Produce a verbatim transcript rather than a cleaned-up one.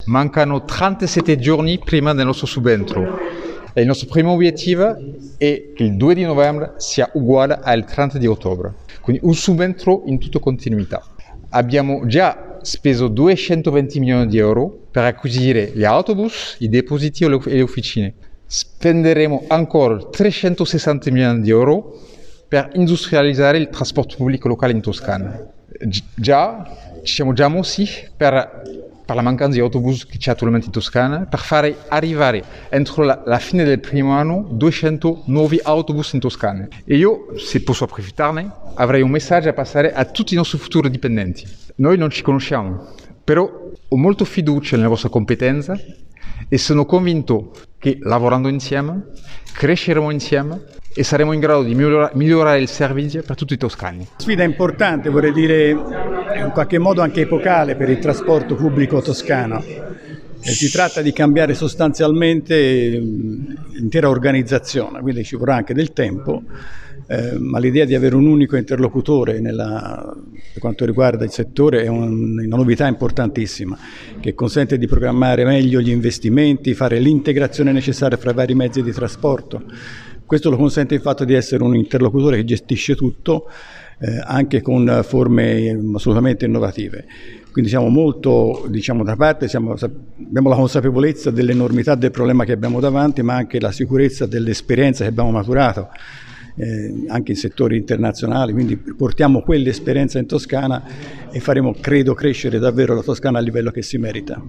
Mancano trentasette giorni prima del nostro subentro e il nostro primo obiettivo è che il due di novembre sia uguale al trenta di ottobre, quindi un subentro in tutta continuità. Abbiamo già speso duecentoventi milioni di euro per acquisire gli autobus, i depositi e le officine. Spenderemo ancora trecentosessanta milioni di euro per industrializzare il trasporto pubblico locale in Toscana. Già, ci siamo già mossi per, per la mancanza di autobus che c'è attualmente in Toscana, per fare arrivare entro la, la fine del primo anno duecento nuovi autobus in Toscana. E io, se posso approfittarne, avrei un messaggio a passare a tutti i nostri futuri dipendenti. Noi non ci conosciamo, però ho molto fiducia nella vostra competenza e sono convinto che lavorando insieme cresceremo insieme e saremo in grado di migliora- migliorare il servizio per tutti i toscani. Sfida importante, vorrei dire in qualche modo anche epocale per il trasporto pubblico toscano. Eh, si tratta di cambiare sostanzialmente l'intera organizzazione, quindi ci vorrà anche del tempo, eh, ma l'idea di avere un unico interlocutore nella, per quanto riguarda il settore è un, una novità importantissima che consente di programmare meglio gli investimenti, fare l'integrazione necessaria fra i vari mezzi di trasporto. Questo lo consente il fatto di essere un interlocutore che gestisce tutto, eh, anche con forme assolutamente innovative. Quindi siamo molto, diciamo, da parte, siamo, abbiamo la consapevolezza dell'enormità del problema che abbiamo davanti, ma anche la sicurezza dell'esperienza che abbiamo maturato, eh, anche in settori internazionali. Quindi portiamo quell'esperienza in Toscana e faremo, credo, crescere davvero la Toscana a livello che si merita.